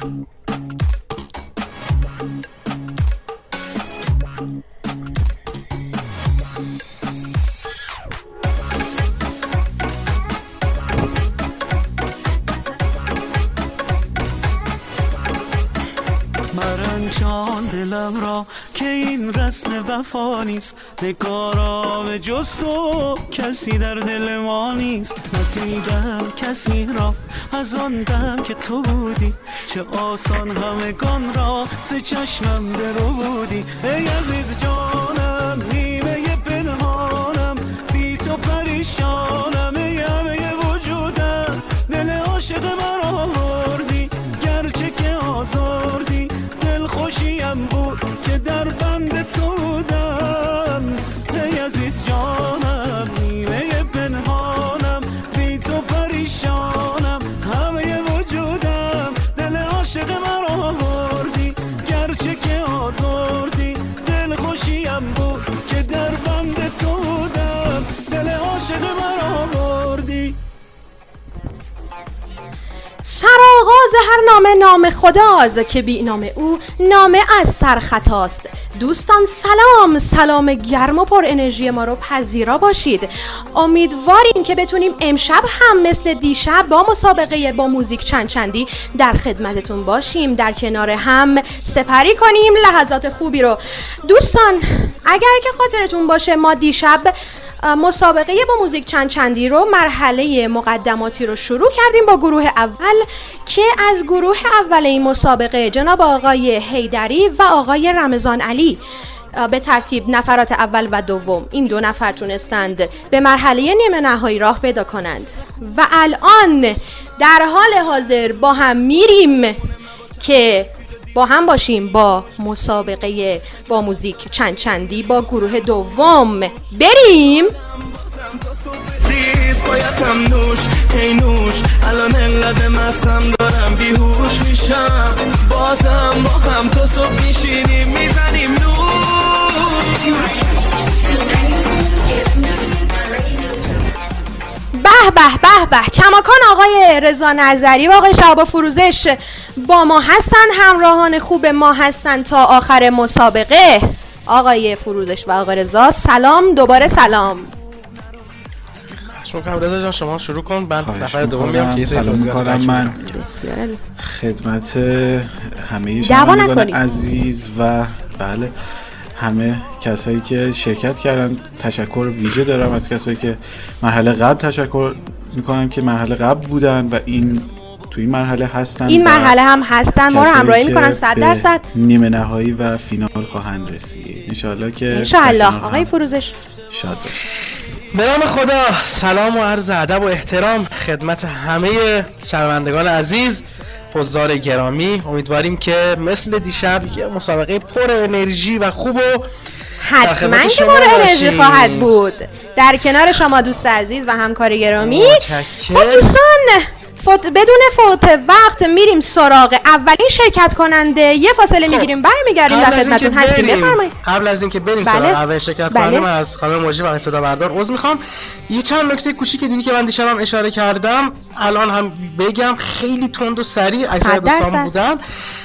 مرنجان دلم را که این رسم وفا نیست، نگارا به جز تو کسی در دل ما نیست. ندیدم کسی را از آن دم که تو بودی، چه آسان همگان را ز چشمم درو بودی. ای عزیز جانم نیمه پنهانم، بی تو پریشانم، ای همه وجودم دل عاشق من آوردی، گرچه که آزردی دل خوشیم بود که در بند تو بودم. ای عزیز جانم نیمه پنهانم، بی تو پریشانم، همه وجودم دل عاشق من آوردی، گرچه که آزردی دل خوشیم بود که در بند تو بودم، دل عاشق من آوردی. سرآغاز هر نامه نام خداست که بی نام او نامه از سر خطاست. دوستان سلام گرم و پر انرژی ما رو پذیرا باشید. امیدواریم که بتونیم امشب هم مثل دیشب با مسابقه با موزیک چندی در خدمتتون باشیم، در کنار هم سپری کنیم لحظات خوبی رو. دوستان اگر که خاطرتون باشه ما دیشب مسابقه با موزیک چندی رو مرحله مقدماتی رو شروع کردیم با گروه اول که از گروه اول این مسابقه جناب آقای حیدری و آقای رمضان علی به ترتیب نفرات اول و دوم این دو نفر تونستند به مرحله نیمه نهایی راه پیدا کنند و الان در حال حاضر با هم میریم که با هم باشیم با مسابقه با موزیک چندی با گروه دوم. بریم. بایدم نوش ای نوش، الان انقدر مستم دارم بیهوش میشم، بازم با هم تو صبح میشینیم میزنیم نوش. به به کماکان آقای رضا نظری و آقای شهاب فروزش با ما هستن، همراهان خوب ما هستن تا آخر مسابقه. آقای فروزش و آقای رضا سلام، دوباره سلام. شما رضا جان شما شروع کن، بعد نفر دوم میام که سلام میکنم من خدمت همه شنوندگان عزیز و بله همه کسایی که شرکت کردن. تشکر ویژه دارم از کسایی که مرحله قبل تشکر میکنم که مرحله قبل بودن و تو این مرحله هستن، این مرحله هم هستن، ما رو همراهی میکنن 100%. نیمه نهایی و فینال خواهند رسید انشالله که انشالله. آقای فروزش شاد باشید. به نام خدا سلام و عرض ادب و احترام خدمت همه شنوندگان عزیز، حضار گرامی. امیدواریم که مثل دیشب یه مسابقه پر انرژی و خوب و حتما که پر انرژی خواهد بود در کنار شما دوست عزیز و همکار گرامی. خب دوستان بدون فوت وقت میریم سراغ اولین شرکت کننده. یه فاصله میگیریم برمیگردیم در خدمتتون هستیم. بفرمایید. قبل از اینکه بریم سراغ اولین شرکت کننده من از خانم موجی و صدا بردار عذر میخوام. یه چند نکته کوچیک دیدی که من دیشبم اشاره کردم الان هم بگم، خیلی تند و سریع اکثر دوستان بودن.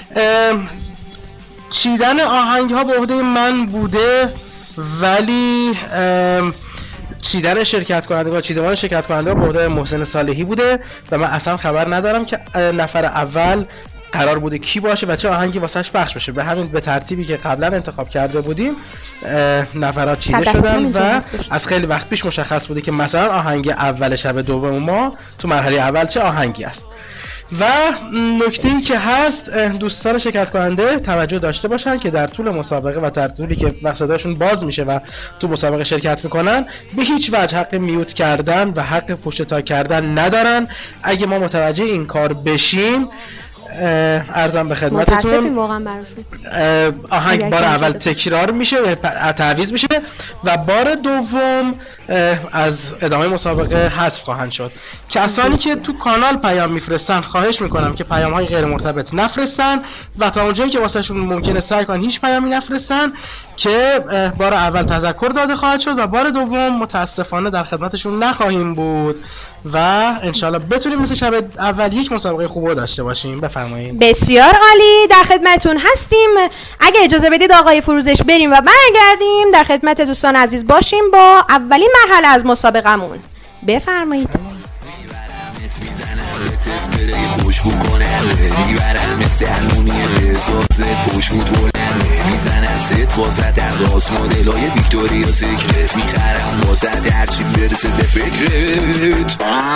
چیدن آهنگ ها به عهده من بوده، ولی چیدن شرکت کننده چیدمان شرکت کننده به عهده محسن صالحی بوده و من اصلا خبر ندارم که نفر اول قرار بوده کی باشه و چه آهنگی واسش پخش بشه. به همین به ترتیبی که قبلا انتخاب کرده بودیم نفرات چیده شدن و از خیلی وقت پیش مشخص بوده که مثلا آهنگ اول شب دوم ما تو مرحله اول چه آهنگی است. و نکته‌ای که هست دوستان شرکت کننده توجه داشته باشن که در طول مسابقه و در طولی که مقصدشون باز میشه و تو مسابقه شرکت میکنن به هیچ وجه حق میوت کردن و حق پشت تا کردن ندارن. اگه ما متوجه این کار بشیم عرضم به خدمتتون آهنگ بار اول تکرار میشه، تعویض میشه و بار دوم از ادامه مسابقه حذف خواهند شد. کسانی که تو کانال پیام میفرستن خواهش میکنم که پیام های غیر مرتبط نفرستن و تا اونجایی که واسهشون ممکنه سعی کنن هیچ پیامی نفرستن که بار اول تذکر داده خواهد شد و بار دوم متاسفانه در خدمتشون نخواهیم بود و انشالله بتونیم مثل شب اول یک مسابقه خوب داشته باشیم. بفرمایید. بسیار عالی، در خدمتتون هستیم. اگه اجازه بدید آقای فروزش بریم و برگردیم در خدمت دوستان عزیز باشیم با اولین مرحله از مسابقمون. بفرمایید. خوشبو کنه میبرم مثل المونیه سازه خوشبو بلنده میزنم ست واسط از آس مدلای ویکتوریا سیکرت میخرم واسط هرچی برسه به فکرت.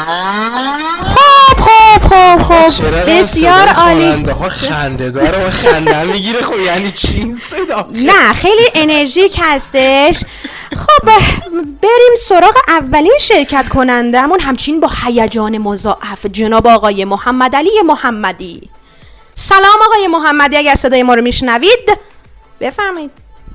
خب بسیار عالی. خنده داره و خنده میگیره. خب یعنی چی صدا؟ نه خیلی انرژیک هستش. خب بریم سراغ اولین شرکت کنندمون، همچنین با هیجان مضاعف، جناب آقای محمد علی محمدی. سلام آقای محمدی، اگر صدای ما رو میشنوید بفرمایید.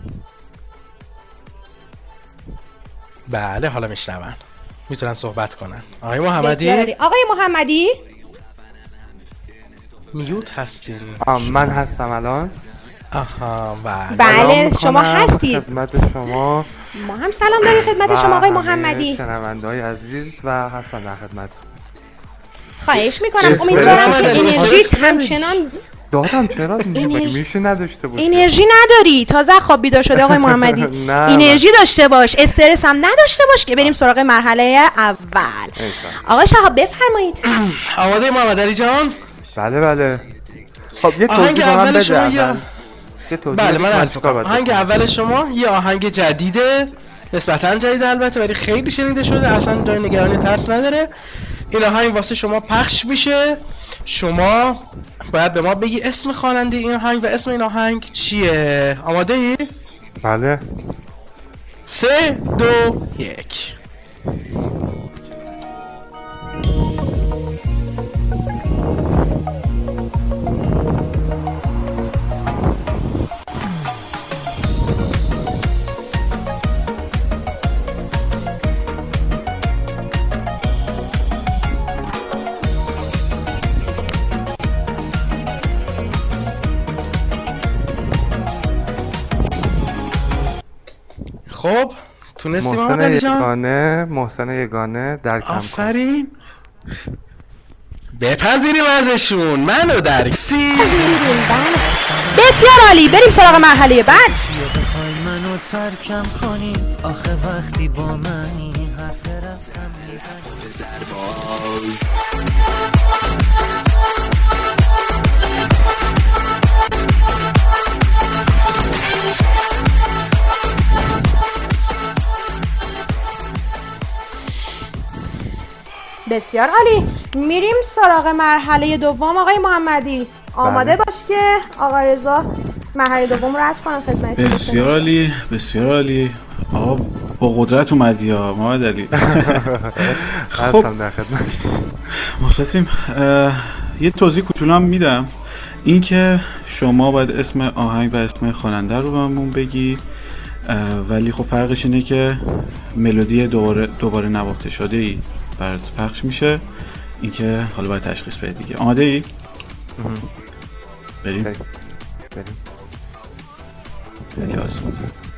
بله حالا میشنون، میتونن صحبت کنن. آقای محمدی. آقای محمدی میوت هستین؟ من هستم الان. آها بله شما هستید. خدمت شما. ما هم سلام داریم خدمت شما آقای محمدی. شنونده‌های عزیز و هستن در خدمت. خواهش میکنم، امیدوارم که انرژیت همچنان دارم. چرا میشه نداشته باشی؟ انرژی نداری، تازه خواب بیدار شده آقای محمدی. انرژی داشته باش، استرس هم نداشته باش که بریم سراغ مرحله اول. آقای شهاب بفرمایید. آماده محمد علی جان؟ بله. خب یه توضیح به من بده. بله من آهنگ اول شما یه آهنگ جدیده، نسبتاً جدید البته، ولی خیلی شنیده شده، اصلا جای نگرانی ترس نداره. این آهنگ واسه شما پخش میشه، شما باید به ما بگی اسم خواننده این آهنگ و اسم این آهنگ چیه. آماده ای؟ بله. 3 2 1. خب تونستی محسن یگانه در کم. آفرین. بپذیریم ازشون منو در بسیار عالی. بریم سراغ مرحله بعد. بخوای منو ترکم کنی آخه وقتی با منی حرف رفتم بسیار عالی. میریم سراغ مرحله دوم آقای محمدی. آماده باش که آقا رضا مرحله دوم رو رد کنم خدمت. بسیار عالی. آقا با قدرت اومدی ها محمد علی. خب در خدمت. مخلصیم. یه توضیح کوچولو هم میدم، این که شما باید اسم آهنگ و اسم خواننده رو بهمون بگی، ولی خب فرقش اینه که ملودی دوباره نواخته شده ای برات پخش میشه. این که حالا باید تشخیص بدی دیگه. آماده ای؟ بریم. خیلی آسون.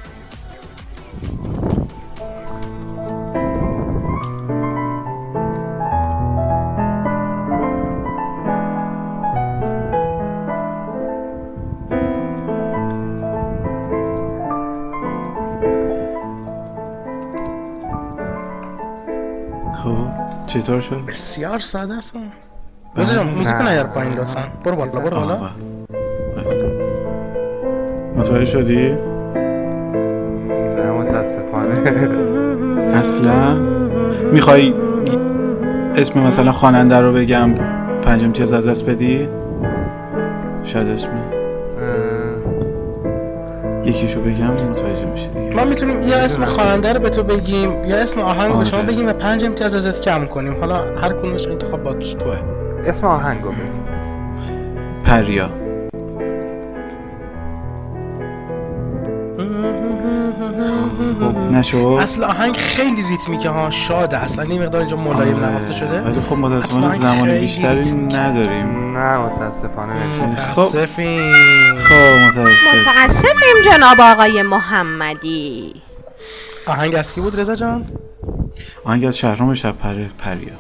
چطور شد؟ بسیار ساده است. بذارم موزیکو نیار پایین لطفاً. برو بالا. متوجه شدی؟ نه متاسفانه. اصلا میخوای اسم مثلا خواننده رو بگم 5 امتیاز از دست بدی؟ شاید اسم یکیشو بگم متوجه میشی دیگه. ما میتونیم یا اسم خواننده رو به تو بگیم یا اسم آهنگ به شما بگیم و 5 امتیاز ازت کم کنیم. حالا هر کدومش انتخاب با توه. اسم آهنگو بگیم. پریا. نشد. اصل آهنگ خیلی ریتمیکه ها، شاده، اصلا این مقدار اینجا ملایم نواخته شده. ولی خب متاسفانه زمان بیشتری نداریم. نه متاسفانه. متاسفیم. متاسفیم جناب آقای محمدی. آهنگ از کی بود رضا جان؟ آهنگ از شهرام شب‌پره پریا.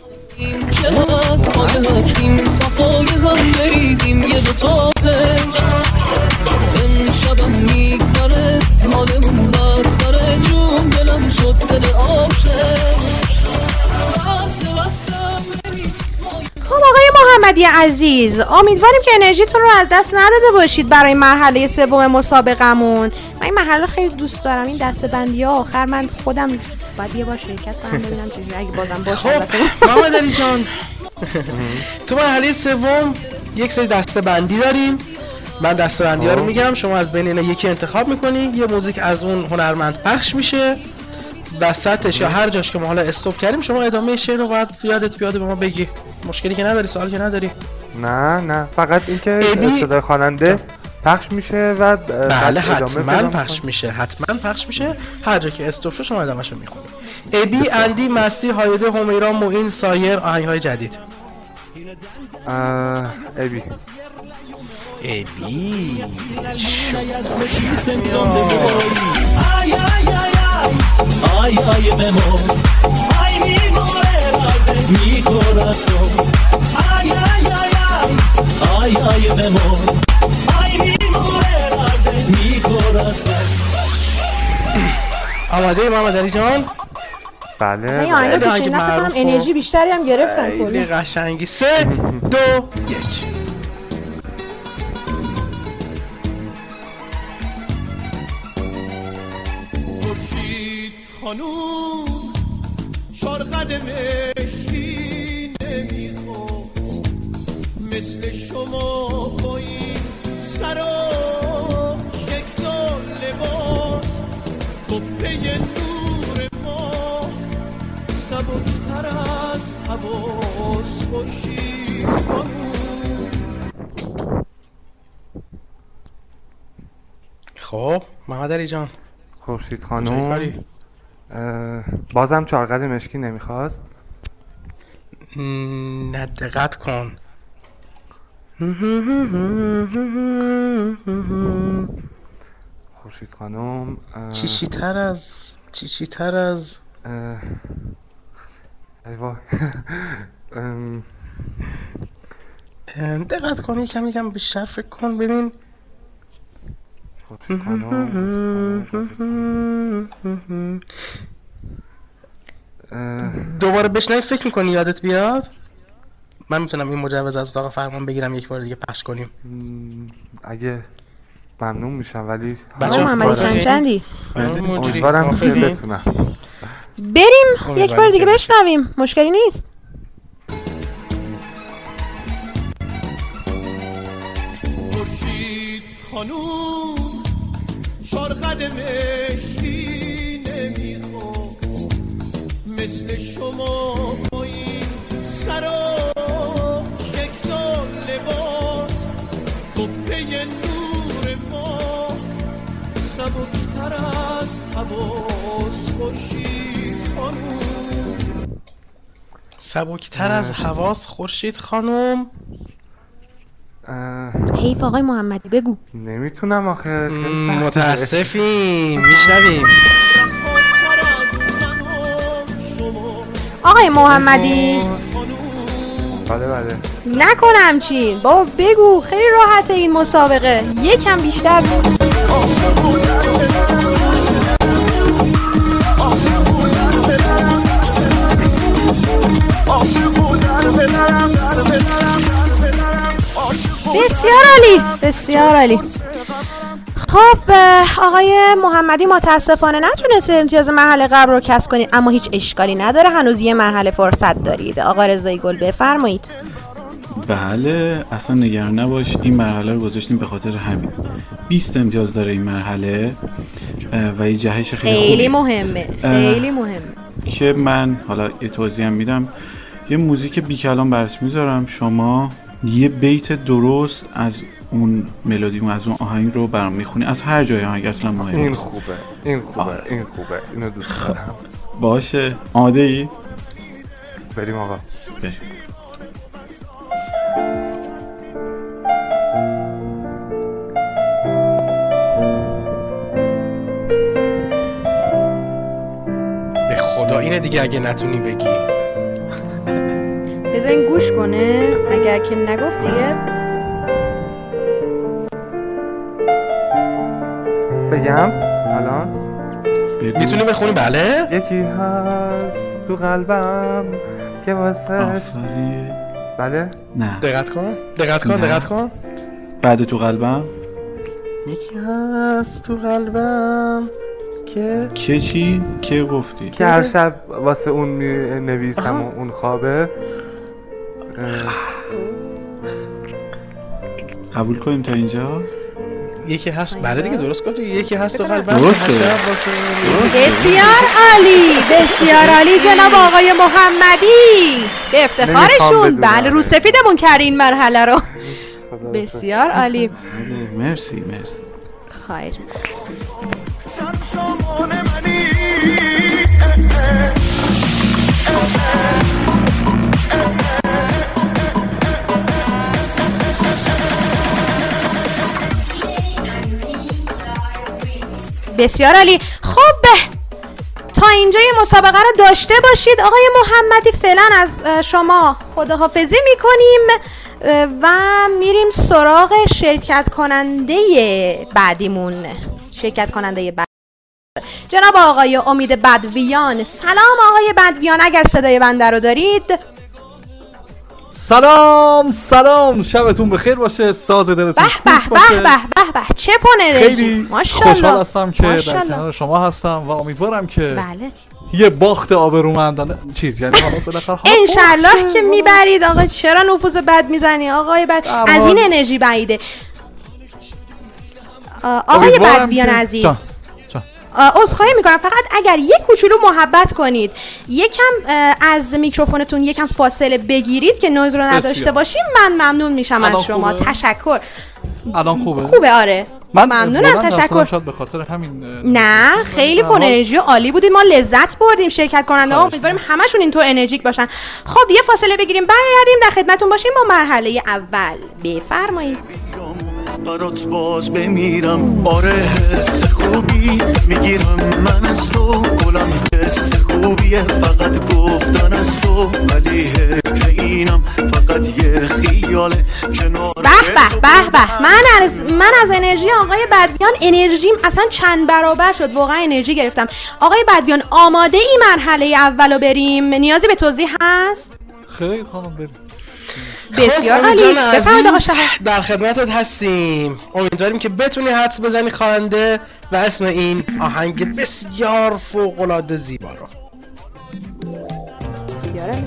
شبم میگذره مالمون بدتره جون دلم شد دل خب آقای محمدی عزیز، امیدواریم که انرژیتون رو از دست نداده باشید برای مرحله سوم مسابقمون. من این مرحله خیلی دوست دارم، این دسته‌بندی‌ها آخر من خودم باید یه بار شرکت کنم ببینم چجوری اگه بازم باشه. خب محمد علی جان تو مرحله سوم یک سری دسته‌بندی داریم. من دسته‌بندی‌ها رو میگم، شما از بین اینا یکی انتخاب می‌کنی، یه موزیک از اون هنرمند پخش میشه، وسطش یا هر جاش که ما حالا استاپ کردیم شما ادامه شعر رو باید یادت بیاد به ما بگی. مشکلی که نداری، سوالی که نداری. نه فقط اینکه صدای خواننده پخش میشه و بله حتما پخش میشه، هر جا که استاپ شد شما ادامه‌ش رو می‌خونید. ابی، اندی، مستی، هایده، همیرا، معین، سایر آهنگ‌های جدید. ابی آماده محمد علی جان؟ بله. این آهنگ که شنیدم فکر کنم انرژی بیشتری هم گرفتن کلی. خیلی قشنگی. 3 2 1 خانوم 4 قدم مشکی نمیخواست مثل شما با این سر و شکل و لباس قبه نور ما سبکتر از حواس خورشید خانوم. خب محمد علی جان خورشید خانوم بازم 4 قدم مشکی نمیخواست. نه دقت کن. خورشید خانوم چیچی تر از ای وای دقت کن، یکم بیشتر فکر کن ببین. خورشید خانوم دوباره بشنوی فکر میکنی یادت بیاد؟ من میتونم این مجوز از اتاق فرمان بگیرم یک بار دیگه پخش کنیم. اگه ممنون میشم، ولی محمدی چندی؟ امیدوارم که بتونم. بریم یک بار دیگه بشنویم، مشکلی نیست. خورشید خانوم 4 قدم مشکی نمیخواست مثل شما با این سر و شکل و لباس قبه نور ما سبکتر از حواس خورشید خانوم. سبکتر از حواس خورشید خانوم. حیف آقای محمدی بگو. نمیتونم آخه خیلی سخته. متاسفیم. میشنویم آقای محمدی. بله نکن همچین بابا، بگو، خیلی راحته این مسابقه، یکم بیشتر بسیار عالی. خب آقای محمدی متاسفانه نتونسته امتیاز مرحله قبل رو کسب کنید، اما هیچ اشکالی نداره، هنوز یه مرحله فرصت دارید. آقا رضای گل بفرمایید. بله اصلا نگران نباش، این مرحله رو گذاشتیم به خاطر همین. 20 امتیاز داره این مرحله و یه جهش خیلی مهمه که من حالا یه توضیح میدم. یه موزیک بی کلام برات میذارم، شما یه بیت درست از اون ملودی از اون آهنگ رو برام میخونی از هر جای آهنگ اصلا مهم این نیست. خوبه اینو دوست دارم. باشه آماده ای؟ بریم آقا بریم. به خدا اینه دیگه اگه نتونی بگی. بذارین گوش کنه اگر که نگفت دیگه بگم الان میتونی بخونی؟ بله. یکی هست تو قلبم که واسه بله نه دقت کن بعد تو قلبم یکی هست تو قلبم که چی؟ که گفتی؟ که هر شب واسه اون می نویسم و اون خوابه. قبول کنیم تا اینجا؟ یکی هست. بله دیگه درست گفتی. یکی هست تو قلبم. درسته. بسیار عالی جناب آقای محمدی به افتخارشون. بله رو سفیدمون کردین این مرحله رو. بسیار عالی. مرسی خواهش بسیار عالی. خب تا اینجا یه مسابقه رو داشته باشید. آقای محمدی فعلا از شما خداحافظی میکنیم و میریم سراغ شرکت کننده بعدیمون. جناب آقای امید بدویان. سلام آقای بدویان، اگر صدای بنده رو دارید. سلام شبتون بخیر باشه، ساز دلتون خوش باشه. به چه پنرژی. خیلی خوشحال هستم که در کنار شما هستم و امیدوارم که بله یه باخت آبرومندانه چیز یعنی حالا بالاخره انشالله که میبرید. آقا چرا نفوذ بد میزنی آقای بد؟ از این انرژی بعیده. آقای بدویان عزیز عذرخواهی میکنم، فقط اگر یک کوچولو محبت کنید یکم از میکروفونتون یکم فاصله بگیرید که نویز رو نداشته باشیم من ممنون میشم از شما. تشکر. الان خوبه آره ممنونم. تشکر. شاید به خاطر همین نه خیلی پر انرژی عالی بودید، ما لذت بردیم. شرکت کننده ها امیدواریم همشون اینطور انرژیک باشن. خب یه فاصله بگیریم برگردیم در خدمتتون باشیم با مرحله اول. بفرمایید. برات باز بمیرم. آره حس خوبی میگیرم من از تو، گلم حس خوبیه فقط گفتن از تو، ولی که اینم فقط یه خیاله کنار. به من از انرژی آقای بدویان انرژیم اصلا چند برابر شد. واقعا انرژی گرفتم. آقای بدویان آماده ای مرحله اولو بریم؟ نیازی به توضیح هست؟ خیر خانم بریم. بسیار عالی. بفرمایید آقا شهر. در خدمتت هستیم. امیدواریم که بتونی حدس بزنی خواننده و اسم این آهنگ بسیار فوق‌العاده زیبا رو. بسیار عالی.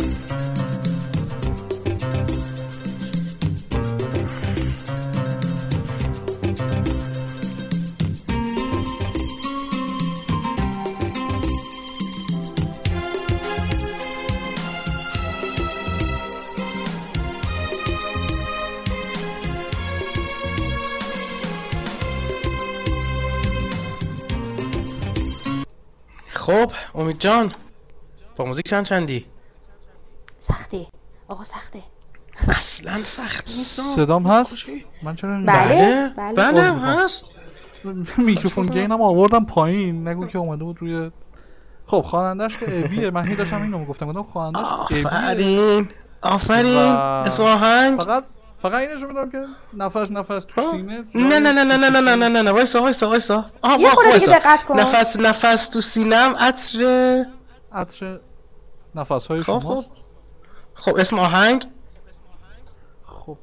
خب امید جان با موزیک چندی؟ سخته آقا، سخته. اصلا سخت نیست. صدام هست؟ من چرا بله هست. میکروفون گینم آوردم پایین، نگو که اومده بود روی. خب خواننده‌اش که ابیه. من هی داشتم اینو میگفتم خواننده‌اش ابیه. آفرین اسم آهنگ فقط اینو میدونم که نفس تو سینه. نه وایسا. یه خورده دیگه دقت کن. نفس تو سینم. عطر نفس‌های شما. خب اسم آهنگ. خب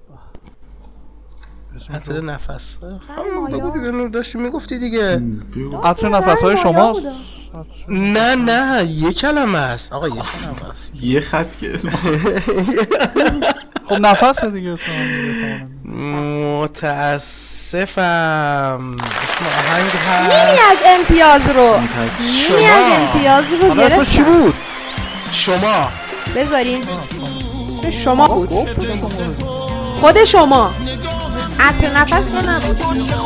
عطر نفس. بگو دیگه، داشتی میگفتی دیگه. عطر نفس‌های شما. نه یه کلمه است آقا، یه کلمه است. یه خط که اسم خب نفس دیگه اسم متاسفم. اسم آهنگ هست. نیمی از امتیاز رو گرفت. اسمش چی بود؟ شما. بذارین شما بود. خود شما. عطر نفس رو نبود.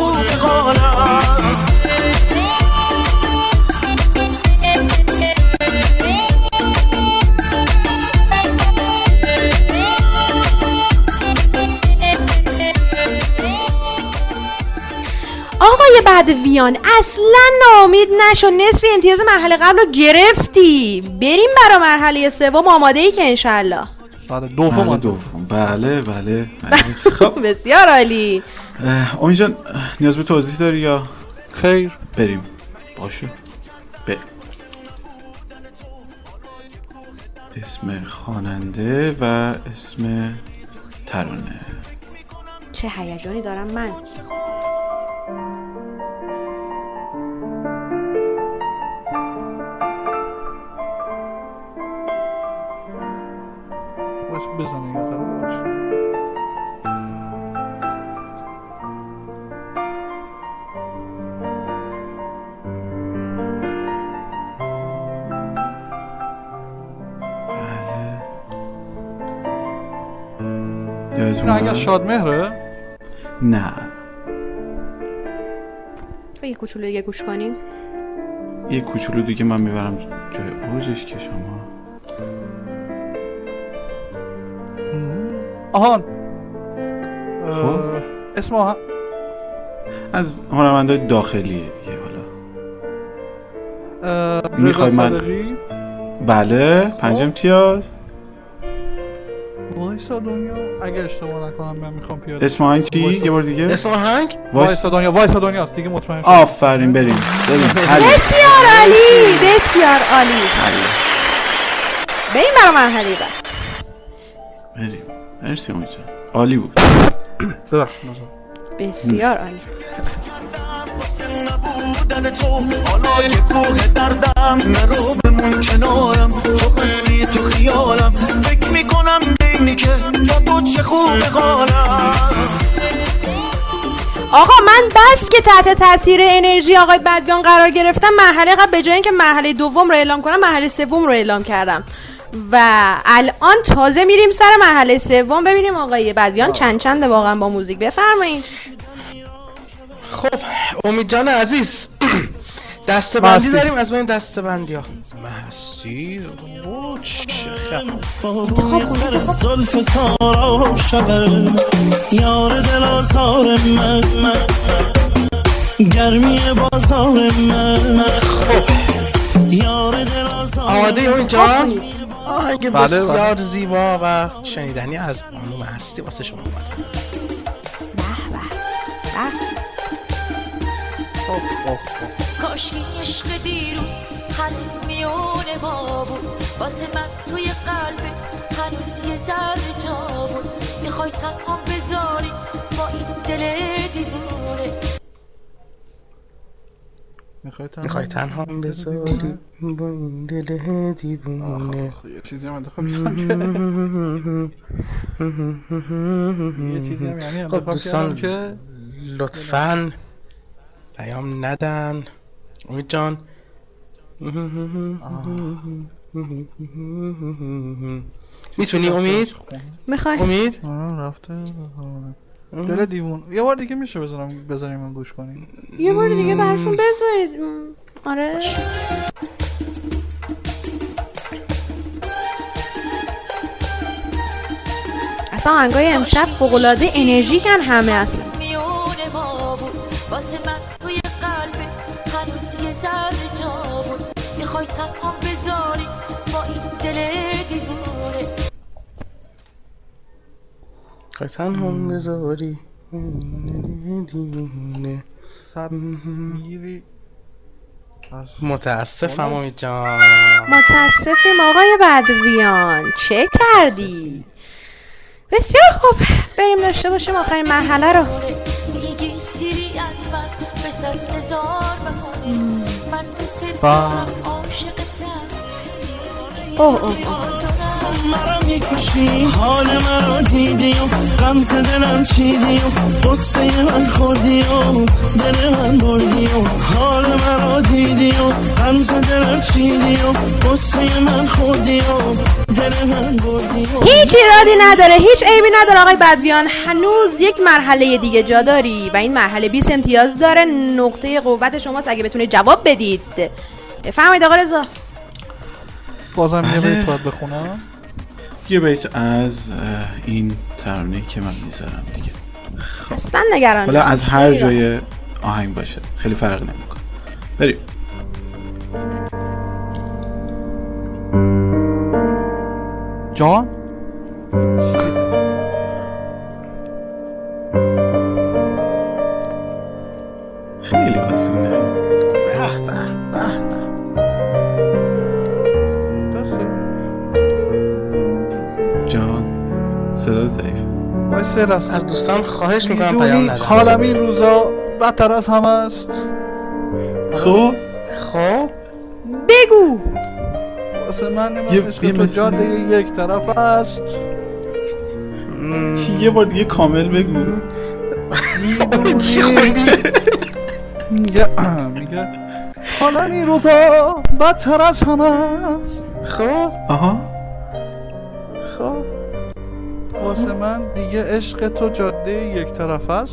آقای بدویان اصلا ناامید نشو، نصف امتیاز مرحله قبل رو گرفتی. بریم برای مرحله سوم. آماده ای که انشالله؟ دوم. بله. خب بسیار عالی. امید جان نیاز به توضیح داری یا خیر؟ بریم. باشه بریم. اسم خواننده و اسم ترانه. چه هیجانی دارم من. بزنه یه طرف یادتون اگه شادمهره؟ نه یه کوچولو دیگه گوش کنیم. یه کوچولو دیگه من میبرم جای اوجش که شما آهان خب اسم آهان از هنرمندای داخلیه دیگه. حالا رضا صادقی. بله 5 امتیاز. وایسا دنیا اگه اشتباه نکنم من میخوام پیاده. اسم آهنگ چی؟ یه بار دیگه اسم آهنگ وایسا دنیاست دیگه مطمئن شدم. آفرین بریم. بسیار عالی بسیار عالی. بریم برای مرحله بعد. بریم. مرسی امید جان عالی بود. ببخشید بسیار عالی. نبودن تو حالا یه کوه دردم نرو بمون کنارم تو هستی تو خیالم فکر میکنم بینی که با تو چه خوب حالم. آقا من بس که تحت تاثیر انرژی آقای بدویان قرار گرفتم، مرحله قبل به جای اینکه مرحله دوم رو اعلام کنم مرحله سوم رو اعلام کردم و الان تازه میریم سر مرحله سوم ببینیم آقای بدویان چنده واقعا با موزیک. بفرمایید. خب امید جان عزیز دستبندی داریم از این دستبندی ها. مستی زلف تارا شبر یار دل آزار من گرمی بازار من. خب یار دل آزار آماده امید جان؟ آهنگ بله بسیار زیبا و شنیدنی از بانو مستی واسه شما اومد. کاشکی عشق دیروز هنوز میونه ما بود، واسه من توی قلبه هنوز یه ذره جا بود. میخوای تنها بذاری با این دل دیوونه، میخوای تنها بذاری با این دل دیوونه. یه چیزی هم انتخاب کردم که یه چیزی هم یعنی انتخاب کردم که لطفاً پیام ندن. امید جان میتونی امید؟ میخوای؟ امید؟ رفته دل دیوون. یه بار دیگه میشه بذاریم من گوش کنیم. یه بار دیگه برشون بذارید. آره اصلا آهنگای امشب فوق‌العاده انرژیکن همه اصلا. واسه من توی قلبه هنوز یه ذره جا بود. میخوای تنها بذاری با این دل دیوونه، میخوای تنها بذاری دیوونه. سب میری. متاسفم امید جان. متاسفیم آقای بدویان. چه کردی؟ بسیار خوب بریم داشته باشیم آخرین مرحله رو. میگی سیری از من به 100,000 بهونه، من دوست دارم عاشقتم. اوه مرا میکشی حال مرا دیدی و غمز دلم چیدی و قصه من خوردی و دل من بردی و حال مرا دیدی و غمز دلم چیدی و قصه من خوردی و دل من بردی و هیچ ایرادی نداره، هیچ عیبی نداره آقای بدویان. هنوز یک مرحله دیگه جا داری و این مرحله 20 امتیاز داره. نقطه قوت شماست اگه بتونید جواب بدید. بفرمایید آقا رضا. بازم یه بیت باید بخونم. یه بیت از این ترانه‌ای که من میذارم دیگه. اصلا نگران حالا از هر جای آهنگ باشه خیلی فرق نمیکنه. بریم. جان خیلی آسونه. جان صدا ضعیف. از دوستان خواهش میکنم پیام ندن. حالم این روزا بدتر از همه است. خب بگو. واسه من عشق تو جاده یک طرف است. چی یه بار دیگه کامل بگو. میگه حالم این روزا بدتر از همه است. خب واسه من دیگه عشق تو جاده یک طرف است.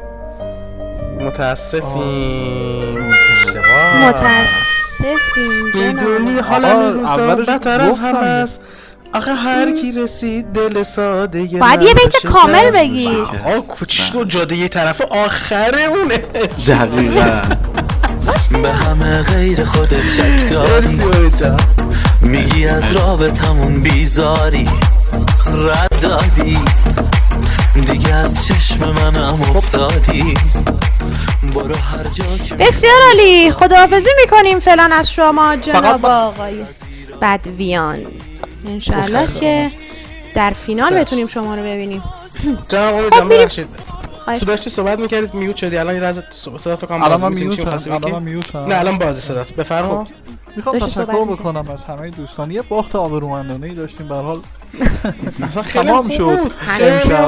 متاسفیم. میدونی حالا این روزا بدتر از همه است. آخه هر کی رسید دل ساده باید یه بیت کامل بگی. آقا کوچیک و جاده یه طرف آخره اونه. دقیقا. به همه غیر خودت شک داری، میگی از رابطمون بیزاری، رد دادی دیگه از چشم منم افتادی. برو هر جا که بسیار عالی. خداحافظی میکنیم فعلا از شما جناب آقای بدویان. انشالله که در فینال بتونیم شما رو ببینیم. جناب آقای جان ببخشید تو داشتی صحبت میکردید میوت شدی. الان یه لحظه صدا فکر کنم الان میوتم. نه الان بازی صداست. بفرما. میخوام تشکر بکنم از همه دوستان. یه باخت آبرومندانه‌ای داشتیم به هر حال تمام شد امشب.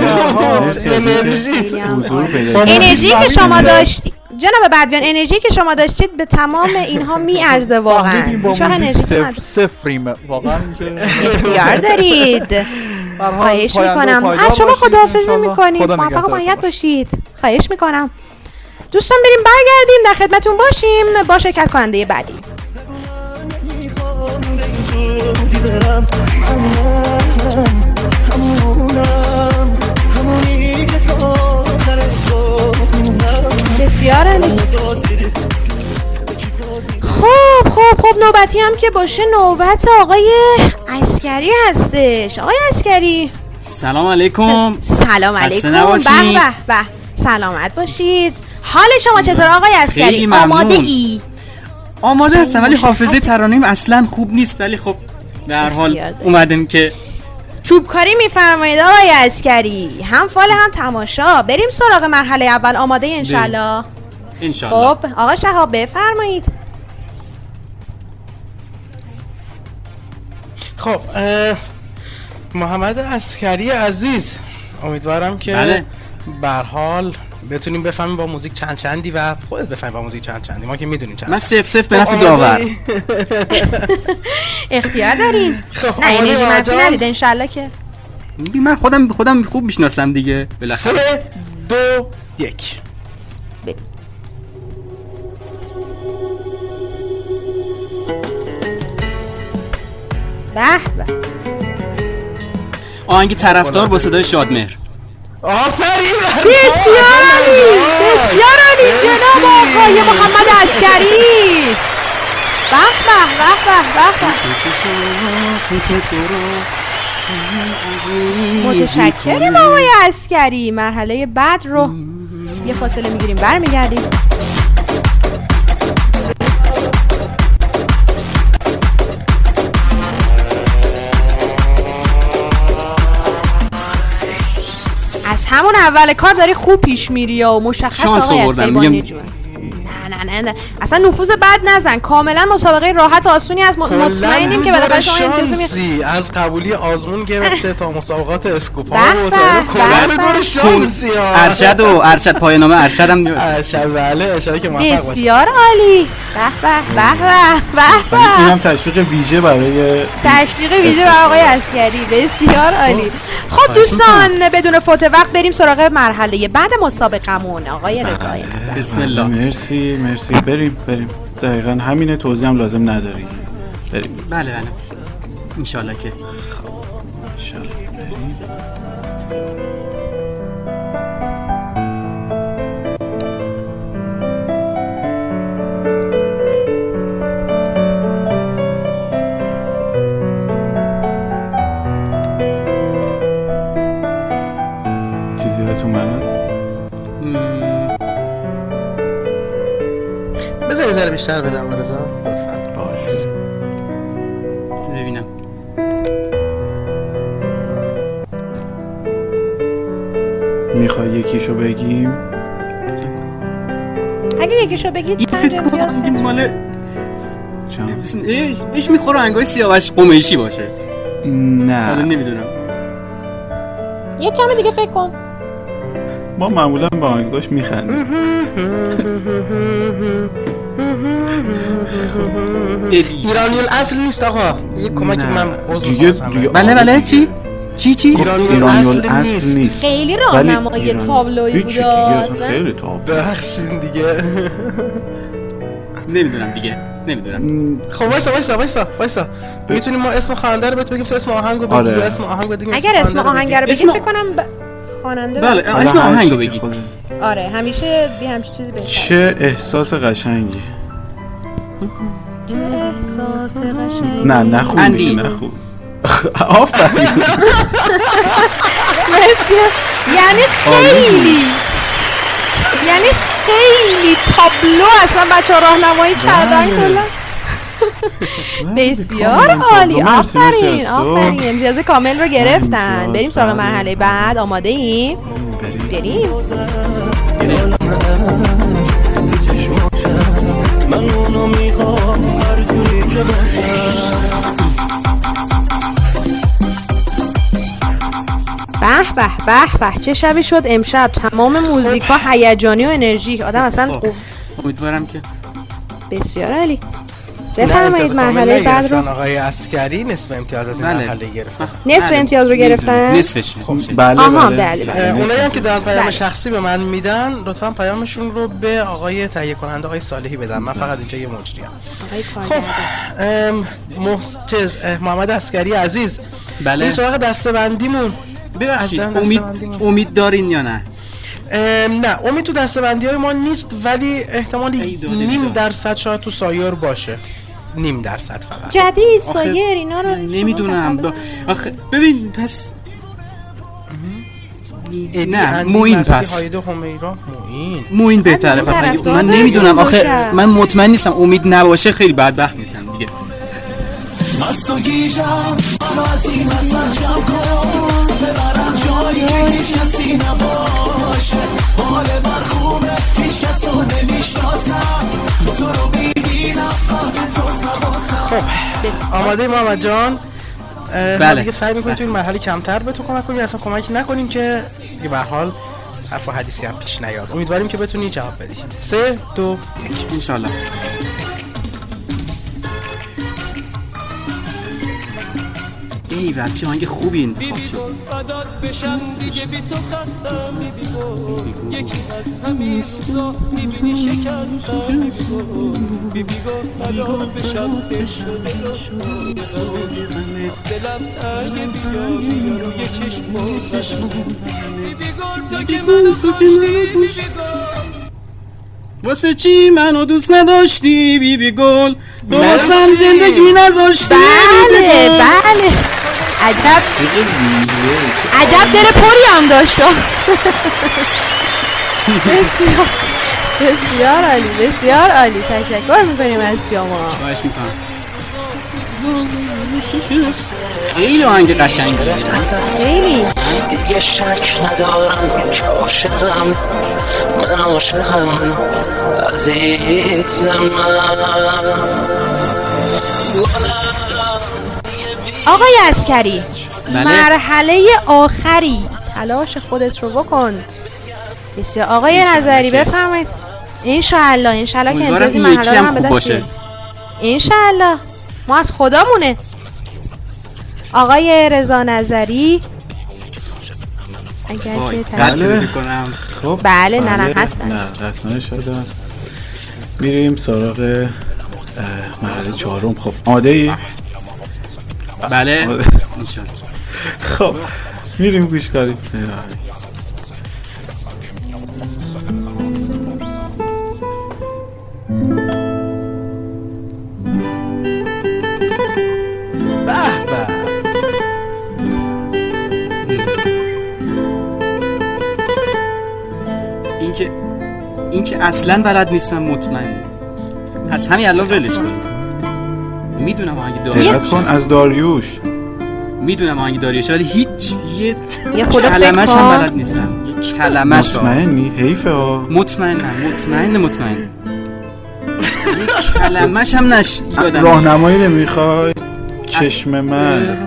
انرژی که شما داشتی جناب بدویان، انرژی که شما داشتید به تمام اینها میارزه واقعا. هیچ انرژی صفریم واقعا. اختیار دارید. خواهش میکنم از شما خداحافظی میکنیم. موفق و معید باشید. خواهش میکنم. دوستان بریم برگردیم در خدمتون باشیم با شرکت کننده بعدی. بسیار عالی. خب نوبتی هم که باشه نوبت آقای عسکری هستش. آقای عسکری سلام علیکم. سلام علیکم. به سلامت باشید. حال شما چطور آقای عسکری؟ آماده ای؟ آماده هستم ولی حافظه ترانیم اصلا خوب نیست. ولی خب به هر حال اومدیم که چوبکاری میفرمایید آقای عسکری. هم فال هم تماشا. بریم سراغ مرحله اول. آماده انشالله؟ انشالله. خب آقا شهاب بفرمایید. خب محمد عسکری عزیز، امیدوارم که به هر حال بتونیم بفهمیم با موزیک چند چندی و خودت بفهمی با موزیک چند چندی. ما که میدونیم چند. من 0-0 به نفع داور. اختیار دارین. نه انرژی منفی ندید انشالله که من خودم خوب میشناسم دیگه بالاخره. 3 2 1 به آهنگ طرفدار با صدای شادمهر. آفرین. بسیار عالی جناب آقای محمد عسکری. متشکرم آقای عسکری. مرحله بعد رو یه فاصله میگیریم برمیگردیم. از همون اول کار داری خوب پیش میری و مشخص آقای عسکری با نجوم. نه اصلا نفوذ بد نزن، کاملا مسابقه راحت آسونی از مطمئنیم که بالاخره شما امتیاز از قبولی آزمون گرفته تا مسابقات اسکوپا ارشد پایان‌نامه ارشدم بله اشاره که موفق باشه. بسیار عالی. به اینم تشویق ویژه برای آقای عسکری. بسیار عالی. خب دوستان بدون فوت وقت بریم سراغ مرحله بعد مسابقمون. آقای رضایی بسم الله. مرسی بریم دقیقاً همینه، توضیح هم لازم نداری. بریم. بله ان شاء الله که بذار بیشتر بدم رضا لطفاً. باشه ببینم. میخوای یکیشو بگیم؟ اگه یکیشو بگید 5 امتیاز مال ایش میخوره انگار سیاوش قمیشی باشه. نه حالا نمیدونم. یک کمی دیگه فکر کن. ما معمولا با آهنگاش میخندیم. ایرانی الاصل نیست آقا. یک کمک من دیگه بله چی؟ ایرانی الاصل نیست. خیلی راهنمای تابلویی بود. خیلی تابلو. بخشین دیگه. نمیدونم. خب وایسا. میتونیم ما اسم خواننده رو بگیم تو اسم آهنگو بگیم. اسم آهنگو بگیم. اگر اسم آهنگ رو بگیم فکر کنم خواننده. بله اسم آهنگو بگید. آره همیشه همچین چیزی بهتره. چه احساس قشنگی. نه خوب. آفرین. یعنی خیلی تابلو اصلا بچه ها راهنمایی کردن کلا. بسیار عالی. آفرین امتیاز کامل رو گرفتن. بریم سراغ مرحله بعد. آماده ایم؟ بریم. من اونو میخوام هر جوری که باشه. به چه شبی شد امشب. تمام موزیکا هیجانی و انرژی. آدم اصلا امیدوارم که بسیار عالی. بفرمایید مرحله بعد رو. آقای عسکری نصف امتیاز از مرحله گرفتن. نصف امتیاز رو گرفتن؟ نصفش. بله. اونایی هم که در پیام شخصی به من میدن لطفا پیامشون رو به آقای تهیه کننده آقای صالحی بدن. من فقط اینجا یه مجری ام. خب محمد عسکری عزیز. بله. این سراغ دسته‌بندیمون. ببخشید امید دارین یا نه؟ نه امید تو دسته‌بندی‌های ما نیست، ولی احتمالی 0.5% شاید تو سایر باشه. 0.5% فقط. جدید سایر اینا رو نمیدونم. آخه ببین پس نه موین پس موین بهتره. پس اگه من نمیدونم آخه من مطمئن نیستم. امید نباشه خیلی بدبخت میشم دیگه. مستو گیجم لازم مثلا جمع کن ببرم جایی که هیچ کسی نباشه. حال من خوبه هیچ کس رو نمیشناسم. تو رو ببینم قلب تو سواسم. خب آماده محمد جان؟ بله. دیگه سعی میکنیم تو این مرحله کمتر به تو کمک کنیم، اصلا کمکی نکنیم که دیگه به هر حال حرف و حدیثی هم پیش نیاد. امیدواریم که بتونی جواب بدی. 3 2 1 ان شاء الله. ای بچه هنگ خوبی انتخاب شد. فدات بشم دیگه بی تو خستم میبیگو. یکی از همین چیزا میبینی شکستم میبیگو. بیبیگو فدات بشم عشق دلشو دلم تنگ بیا روی چشمو بیبیگو تو که منو کشتی بیبیگو. واسه چی منو دوست نداشتی بیبی گل؟ واسم زندگی نذاشتی. بله عجب دل پری هم داشت. بسیار عالی تشکر میکنیم از شما. خواهش میکنم. خیلی آهنگ قشنگی خیلی یه شک ندارم که عاشقم من عاشقم عزیزم آقای عسکری مرحله آخری تلاش خودت رو بکن. بسیار آقای نظری بفرمایید. انشالله که انتظاری مرحله هم بداشتید. انشالله ما از خدامونه. آقای رضا نظری اگر که بله کنم. خب بله نه هستن. نه رسانه شدن. میریم سراغ مرحله چهارم. خب آماده ای؟ بله خب میریم گوش کنیم. این که اصلا بلد نیستم مطمئن. از همین الان ولش کنید. میدونم آهنگ داریوش. دقت کن از داریوش. میدونم آهنگ داریوش ولی هیچ یه کلمه‌ش هم بلد نیستم. یه کلمه‌ش. مطمئنی؟ حیفه ها. مطمئن. یه کلمه‌ش هم یادم راهنمایی نمیخوای؟ چشم من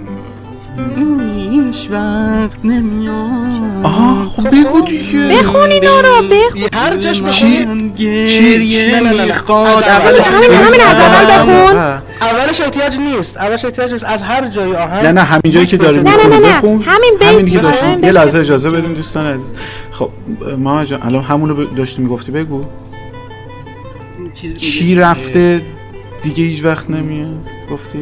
هیچ وقت نمیاد. آها خب بگو دیگه. بخون اینا رو بخون. هر جاش بخون. گریه میخواد. اولش همین از اول بخون. اولش احتیاج نیست. از هر جای آهنگ. نه همین جایی که داریم بخون. همین که داشتیم. یه لحظه اجازه بدین دوستان عزیز. خب ما الان همونو داشتی میگفتی بگو. چی رفته دیگه هیچ وقت نمیاد گفتی؟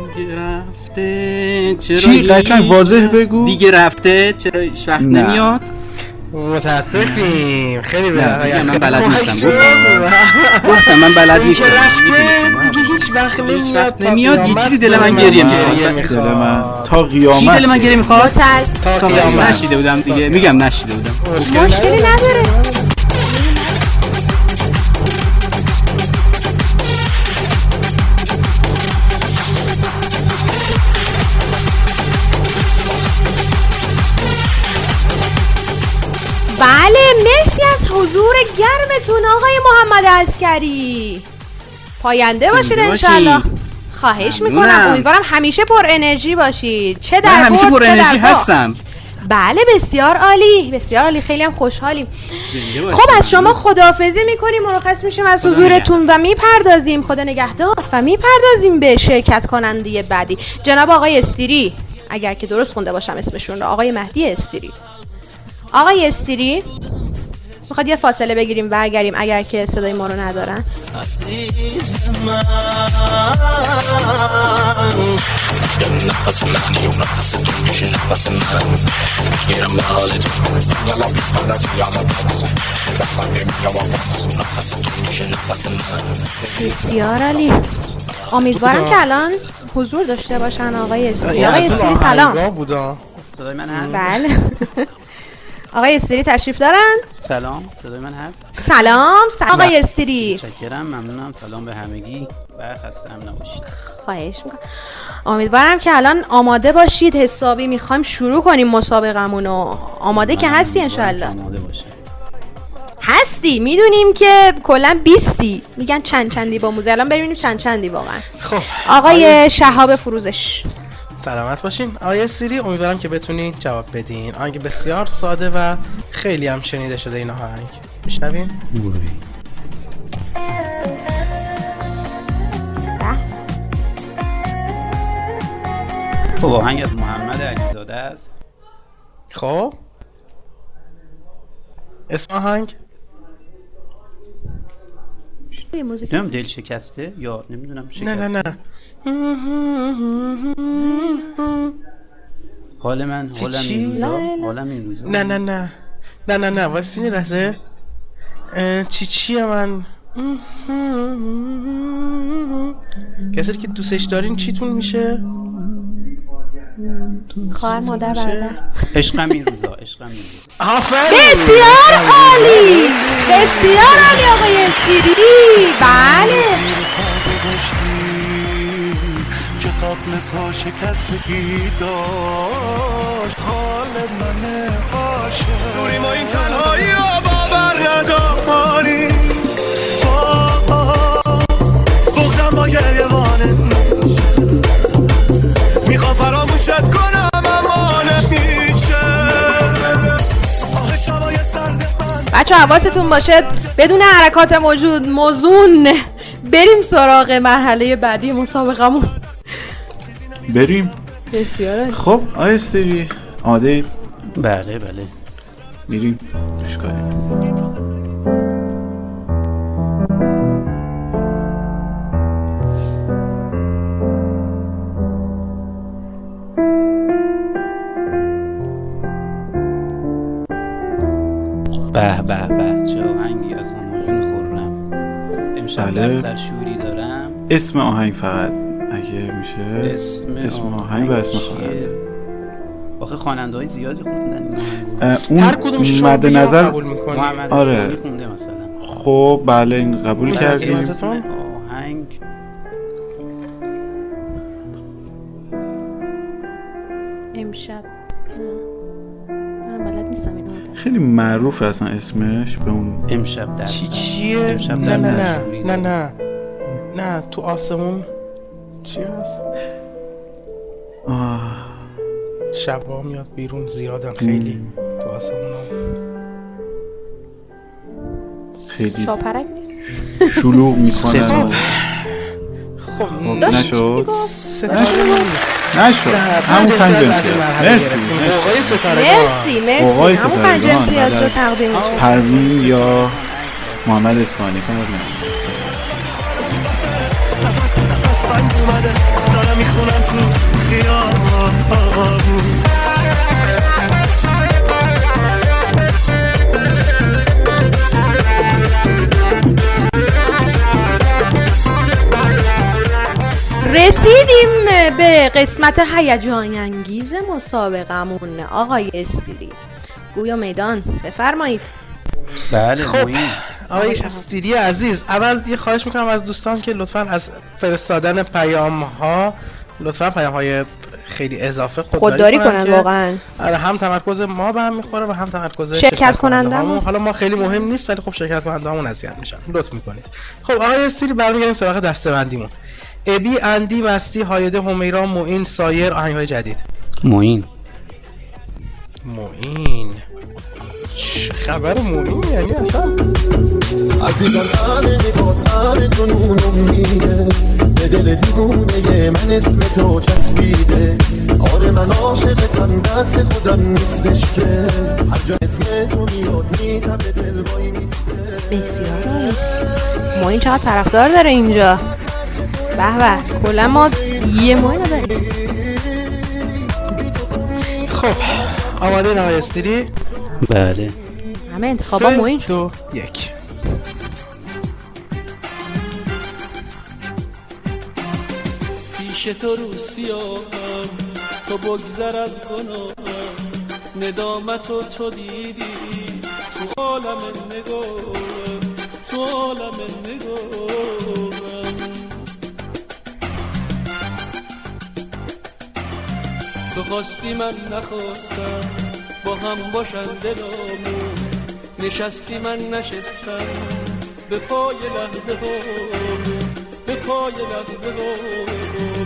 رفته چرا چی قطعا واضح بگو. دیگه رفته چرا هیچ وقت نمیاد. متاسفیم خیلی من بلد نیستم. گفتم من بلد نیستم. دیگه هیچ وقت نمیاد. یه چیزی دل من گریه میخواد. دل من تا قیامت. چی دل من گریه میخواد؟ تا قیامت. نشیده بودم دیگه. میگم نشیده بودم. مشکلی نداره. بله مرسی از حضور گرمتون آقای محمد عسکری. پاینده باشید انشالله. خواهش میکنم. امیدوارم همیشه پر انرژی باشید. چه در همیشه پر انرژی هستم. بله بسیار عالی. خیلی هم خوشحالیم. خب از شما خداحافظی میکنیم. مرخص میشیم از حضورتون و میپردازیم خدا نگهدار و میپردازیم به شرکت کننده بعدی جناب آقای استیری. اگر که درست خونده باشم اسمشون رو. آقای مهدی استیری. آقای استیری میخواد یه فاصله بگیریم برگردیم اگر که صدای ما رو ندارن. بسیار عالی. امیدوارم که الان حضور داشته باشن آقای استیری. آقای استیری سلام. صدای من هست؟ بله. آقای استیری تشریف دارن؟ سلام صدای من هست؟ سلام آقای استیری. متشکرم ممنونم. سلام به همگی و خسته هم نباشید. خواهش میکنم. امیدوارم که الان آماده باشید. حسابی میخوایم شروع کنیم مسابقمونو. آماده که هستی انشالله؟ آماده باشه. هستی. میدونیم که کلا 20 میگن چندی با موزه. الان ببینیم چندی واقعا. خب آقای شهاب فروزش سلامت باشین. آقای سیری امیدوارم که بتونین جواب بدین. آهنگ بسیار ساده و خیلی هم شنیده شده این آهنگ. میشنوین؟ خب آهنگ از محمد علیزاده است. خب اسم آهنگ؟ نمیدونم دل شکسته یا نمیدونم شکسته. نه حالم این روزا. نه واسه این لحظه. چیه من کسی که دوستش دارین چیتون میشه؟ خواهر مادر برادر. عشقم این روزا. بسیار عالی آقای استیری. بله عقل تا شکستگی داشت حال من عاشق دوری ما این تنهایی رو باور نداری بغضم با گریوانت میخوام فراموشت کنم اما نمیشه شبای سرد بچه حواستون باشه بدون حرکات موزون بریم سراغ مرحله بعدی مسابقمون. بریم. بسیار خب آیستری آده. بله میریم اشکالی. به چه آهنگی از همایون خرم. امشب در شوری دارم. اسم آهنگ فقط اگه میشه اسم آهنگ و اسم خواننده. آخه خواننده‌های زیادی خوندن این هر کدومش مد نظر محمد آره خونده مثلا. خب بله این قبول کردیم. اسم آهنگ امشب من بلد نیستم اینو. خیلی معروف اصلا اسمش به اون امشب در چیه؟ امشب در نه تو آسمون چی هست؟ شبا میاد بیرون زیادن خیلی تو آسمون خیلی شاپرک نیست شلوغ میکنن. خب نشد همون 5 امتیاز. مرسی همون 5 امتیاز رو تقدیم می‌کنم. پروین یا محمد اسپانی کردن. نفس بند اومده دارم میخونم تو خیابون. رسیدیم به قسمت هیجان انگیز مسابقمون. آقای استیری گویا میدان بفرمایید. بله خب آقای استیری عزیز، اول یه خواهش میکنم از دوستان که لطفاً از فرستادن پیام ها لطفاً پیام های خیلی اضافه خودداری کنن واقعا. هم تمرکز ما به هم میخوره و هم تمرکز شرکت کنندمون. حالا ما خیلی مهم نیست ولی خب شرکت کننده‌مون اذیت میشن. لطف میکنید. خب آقای استیری برمیگردیم سراغ دسته‌بندیمون. ابی، اندی، مستی، هایده، همیرا، معین، سایر آهنگ‌های جدید. معین خبر معین یعنی اصلا عزیزم همه نگاه جنونم میره به دل دیوونه من اسم تو چسبیده. آره من عاشقتم دست خودم نیستش که هر جا اسم تو میاد میتبه دل وای میسته. بسیار عالی. معین چقدر طرفدار داره اینجا. به کلا ما یه معین داریم. خب آماده این آقای استیری؟ بله همه انتخابا معین شد. 3، 2، 1. پیش تو روسیام تو بگذر از گناهم ندامتو تو دیدی تو عالم نگاهم تو عالم نگاهم. تو خواستی من نخواستم با هم باشن دلامون نشستی من نشستم به پای لحظه هامون به پای لحظه هامون.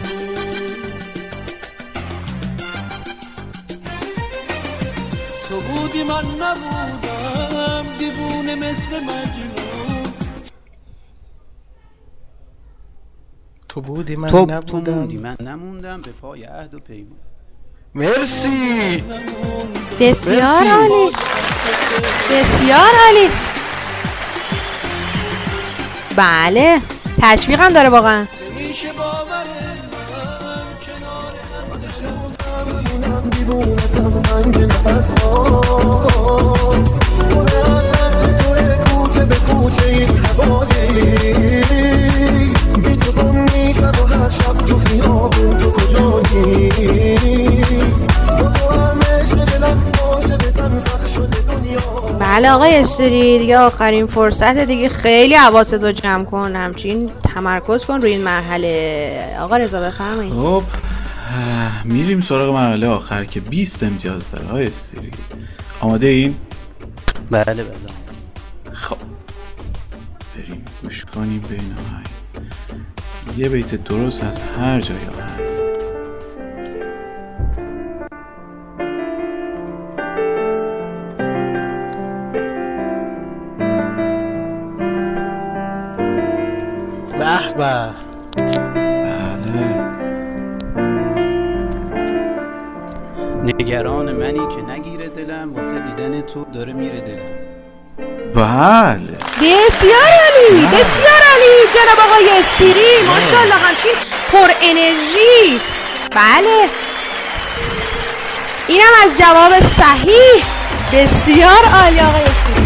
تو بودی من نبودم دیوونه مثل مجنون. تو بودی من تو نبودم. موندی من نموندم به پای عهد و پیمان. مرسی. بسیار عالی. بسیار عالی. بله تشویقم داره واقعا. دیوونتم تنگ نفس بونه ازت توی کوچه به کوچه این حوالی بی تو گم میشم و هر شب تو خیابون تو کجایی تو همه شده دلم عاشقتم سخت شده دنیا. بله آقای استری، دیگه آخرین فرصت دیگه، خیلی حواستو جمع کن، همچین تمرکز کن روی این مرحله. آقا رضا بفرمایید. خب میریم سراغ مرحله آخر که 20 امتیاز داره. آقای استری آماده این؟ بله. خب بریم گوش کنیم به این آهنگ. یه بیت درست از هر جای آهنگ. به به. بله. نگران منی که نگیره دلم، واسه دیدن تو داره میره دلم. بله بسیار عالی، بسیار عالی جناب آقای استری، ماشاءالله همچین پر انرژی. بله اینم از جواب صحیح. بسیار عالی آقای استری.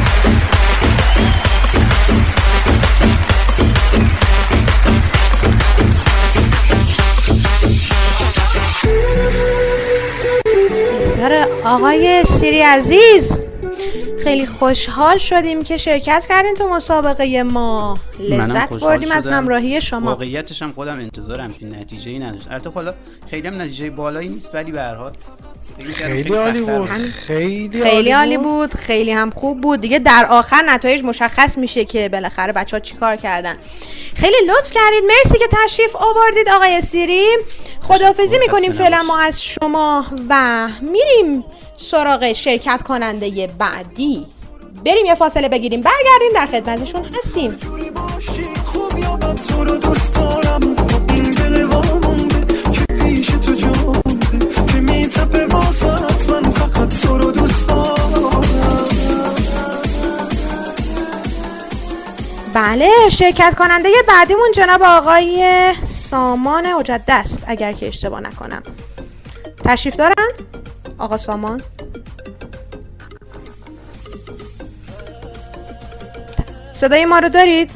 بسیار آقای استری عزیز، خیلی خوشحال شدیم که شرکت کردین تو مسابقه ما. لذت بردیم از همراهی شما. واقعیتش هم خودم انتظار همچین نتیجه‌ای نداشتم. البته حالا خیلی هم نتیجه بالایی نیست، ولی به هر حال خیلی عالی بود. خیلی عالی بود، خیلی هم خوب بود. دیگه در آخر نتایج مشخص میشه که بالاخره بچه‌ها چیکار کردن. خیلی لطف کردید، مرسی که تشریف آوردید آقای استری. خداحافظی میکنیم فعلا ما از شما و میریم سراغ شرکت کننده بعدی. بریم یه فاصله بگیریم، برگردیم در خدمتشون هستیم. خوب یا بد تو رو دوست دارم، این دل وامونده که پیش تو جانده، که میتپه واسط من فقط تو رو دوست دارم. بله شرکت کننده بعدیمون جناب آقای سامان اجده است اگر که اشتباه نکنم. تشریف دارن؟ آقا سامان صدای ما رو دارید؟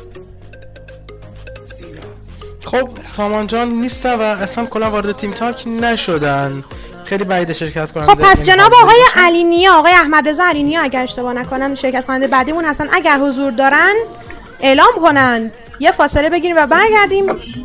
خب سامان جان نیستن و اصلا کلا وارد تیم تاک نشدن. خیلی بعید شرکت کننده. خب پس جناب آقای علینیا، آقای احمد رضا علینیا اگر اشتباه نکنم شرکت کننده بعدیمون هستن. اگر حضور دارن اعلام کنند. یه فاصله بگیریم و برگردیم.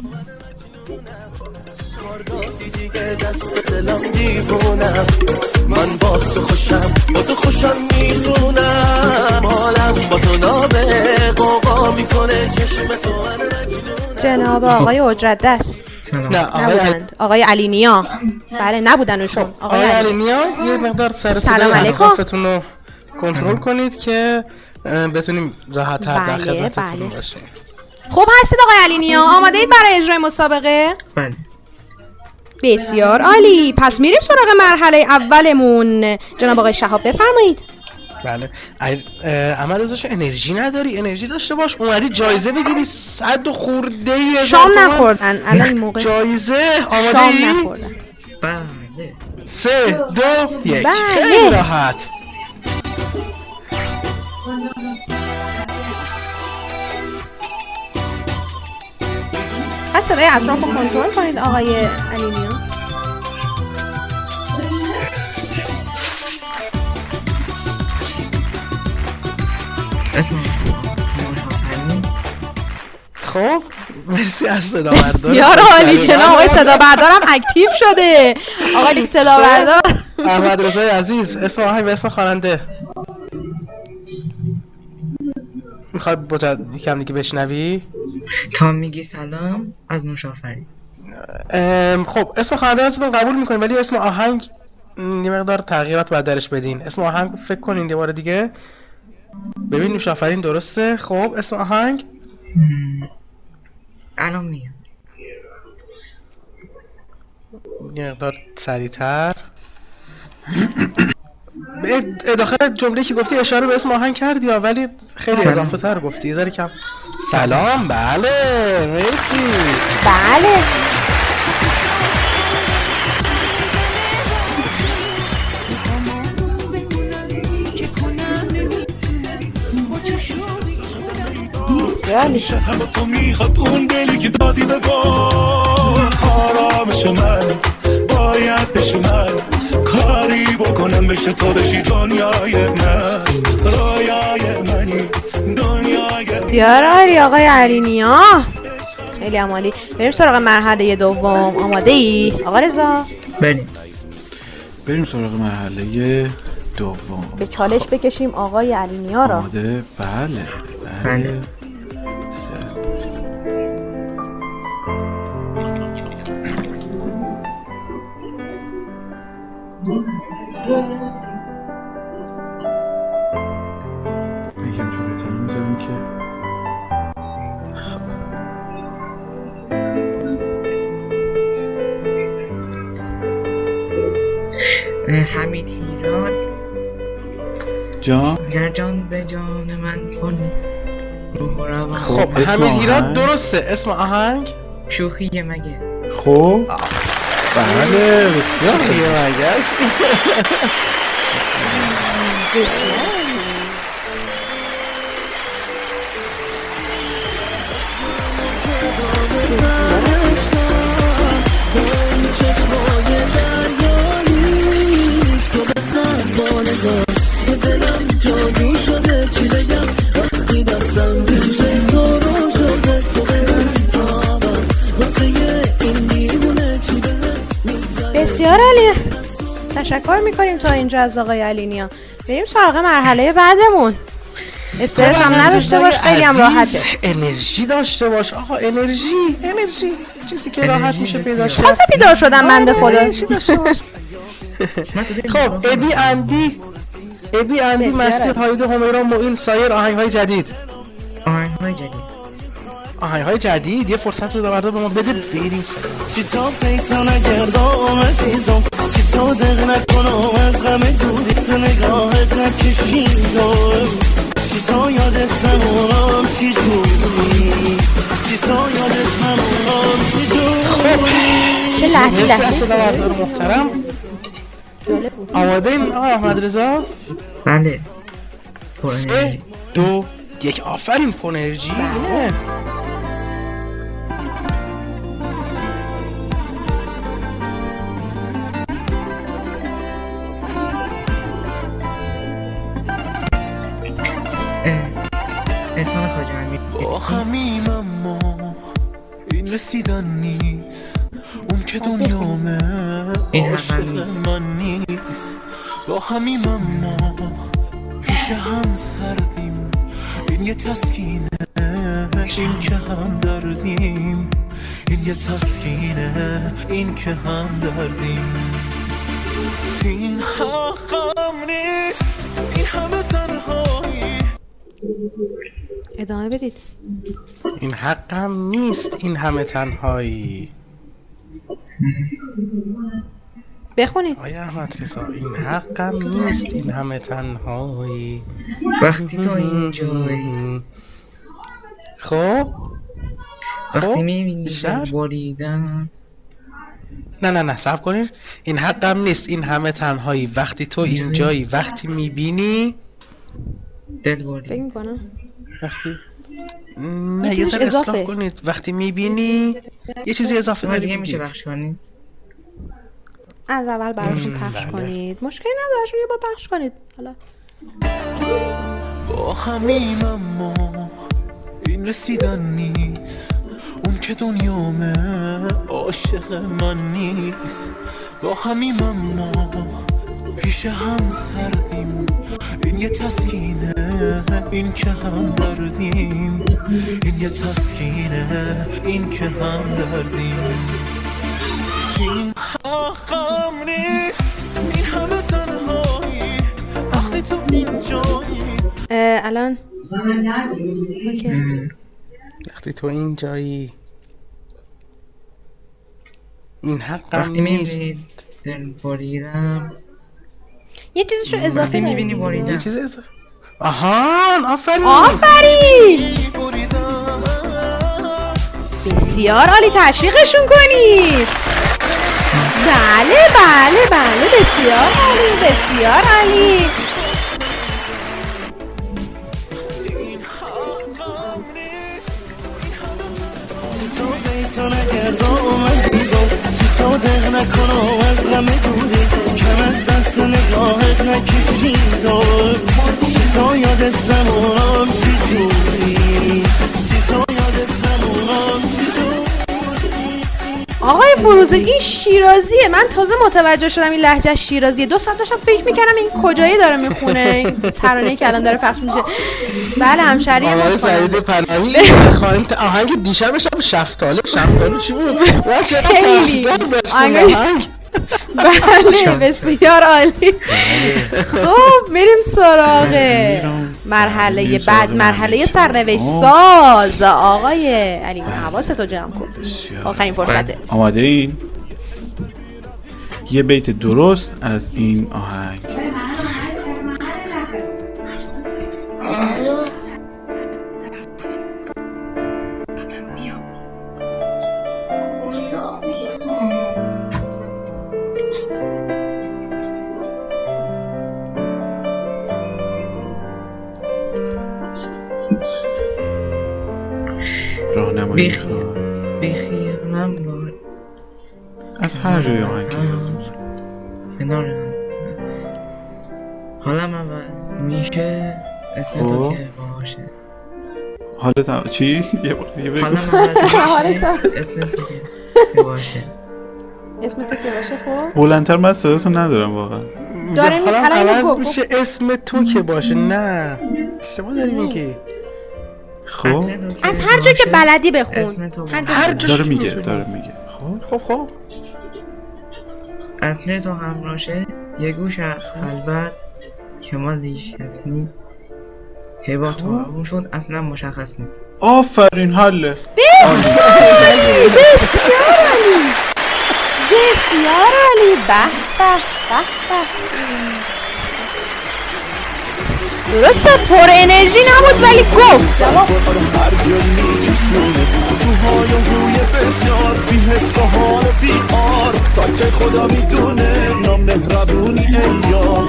دست دلم دیوونم، من با تو خوشم، با تو خوشم میزونم، حالم با تو نابه قوقا میکنه چشم تو جناب آقای اجده است. نبودند آقای علینیا. بله نبودنشون. آقای علینیا یه مقدار سلام علیکم خفتون رو کنترل کنید که بتونیم راحت تر در خدمتتون باشیم. خوب هستید آقای علینیا؟ آماده اید برای اجرای مسابقه؟ بله. بسیار عالی. پس میریم سراغ مرحله اولمون. جناب آقای شهاب بفرمایید. بله. احمد ازش انرژی نداری؟ انرژی داشته باش. اومدی جایزه بگیری 100 خورده ای. شام نخوردن الان این موقع. جایزه آماده شام ای؟ نخوردن. بله. 3 2 1 بله. خیلی راحت. از صدای اطراف رو کنترل کنید آقای علینیا. خب مرسی از صدا بردار. بسیار عالی جناب آقای صدا بردارم اکتیو شده. آقای صدا بردار احمد رضای عزیز، اسم آهنگ و اسم خواننده میخوای یکم دیگه بشنوی؟ تا میگی سلام از نوشافرین. خب اسم خواننده ازتون قبول میکنیم ولی اسم آهنگ یه مقدار تغییرات باید درش بدین. اسم آهنگ فکر کنین یه بار دیگه. ببین نوشافرین درسته. خب اسم آهنگ الان میاد. یه مقدار سریعتر. داخل جمله که گفتی اشاره به اسم آهنگ کردی ولی خیلی اضافه تر گفتی. یه ذره کم. سلام. بله مرسی. بله میشه همه تو میخواد اون دلی که دادی بگم آرامش من باید بشه من کاری بکنم بشه تو بشی دنیای من بسیار عالی آقای علی نیا، خیلی عالی. بریم سراغ مرحله دوم. آماده ای آقا رضا؟ بریم سراغ مرحله دوم. به چالش بکشیم آقای علی نیا را. آماده؟ بله. یکم جلوتر میذارم که حمید هیراد جان گر جان به جان من کنی. خب حمید هیراد درسته. اسم آهنگ شوخیه مگه. خب بله بسیار مگه. بسیار عالی، تشکر میکنیم تا اینجا از آقای علی نیا. بریم سراغ مرحله بعدمون. استرس هم نداشته باش، خیلی هم راحته. انرژی داشته باش آقا. انرژی چیزی که راحت میشه پیدا شه. تازه بیدار شدم بنده خدا. خب ابی اندی مسجد هایده همیرا معین سایر آهنگ‌های جدید. آهنگ‌های جدید یه فرصت رو به ما بده بریم. چی تا پیتا نگردام عزیزم، چی تا دق نکنم از غم دوریت نگاهت نکشیدم، چی تا یادت نمونم چی جوری، چی تا یادت نمونم چی جوری. چه لحظه محترم آماده این آقای احمد رضا؟ بله. 3 2 1 آفرین. پر انرژی. احسان خواجه امیر. با همیم اما این رسیدن نیست، اون که دنیامه عاشق من نیست. با همیم اما پیش هم سردیم، این یه تسکینه، این که هم دردیم، این یه تسکینه، این که هم دردیم. این حقم نیست، این همه تنهایی. ادامه بدید. این حقم نیست، این همه تنهایی. بخونید. آیا احمد رضا این حقم نیست، این همه تنهایی. وقتی تو اینجایی، خب وقتی میبینی بریدم. نه صبر کنید. این حقم نیست، این همه تنهایی. وقتی تو اینجایی، وقتی میبینی دل بریدم. فکر میکنم وقتی نه یه ذره اصلاح کنید. وقتی میبینی یه چیزی اضافه دیگه میشه پخش کنید. از اول براشون پخش کنید. مشکلی نداره، یه بار پخش کنید. حالا با همیم اما این رسیدن نیست، اون که دنیامه عاشق من نیست. با همیم اما پیش هم سردیم، این یه تسکینه، این که هم دردیم، این یه تسکینه، این که هم دردیم. این حقم نیست، این همه تنهایی. وقتی تو اینجایی الان وقتی تو اینجایی، این حقم وقتی میبینی دل بریدم. یه چیزشو اضافه میبینی بریدم. یه چیز اضافه. آهان آفرین. بسیار عالی، تشویقشون کنید. بله بسیار عالی. تا دق نکنم از غم دوری، کم از دست نگاهت نکشیدم، تا یادت نمونم چی جوری، آقای فروزش این شیرازیه، من تازه متوجه شدم این لهجه شیرازیه. 2 ساعت داشتم فکر میکردم این کجایی داره میخونه این ترانه‌ای که الان داره پخش میشه. بله همشهری ما آقای سعید پناهی خانم آهنگ دیشبش هم شفتالو چی بود؟ خیلی آهنگ بله بسیار عالی. خب میریم سراغ مرحله بعد، مرحله سرنوشت ساز. آقای علی حواستو جمع کن، آخرین فرصته. آماده این؟ یه بیت درست از این آهنگ. بیخیانم بود از هر جای آهنگ کنار حالم عوض میشه اسم تو که باشه. حالت چی؟ یه بار دیگه بگو. حالم عوض میشه اسم تو که باشه. اسم تو که باشه. خب بلندتر من صداتو ندارم واقعا. داره عوض میشه اسم تو که باشه. نه اشتباه داری میگی. خب از هر جا که بلدی بخون. هر جا داره میگه. خب اصل تو همراشه یه گوش از خلوت که مالیش هست نیست هیبا تو همون شد اصلا مشخص نیست. آفرین حله. بسیار عالی. به درسته پر انرژی نبود ولی گفت هر جا میکشونه توهای روی بسیار بی حس و حال بیار تا که خدا میدونه نامهربونی ای یار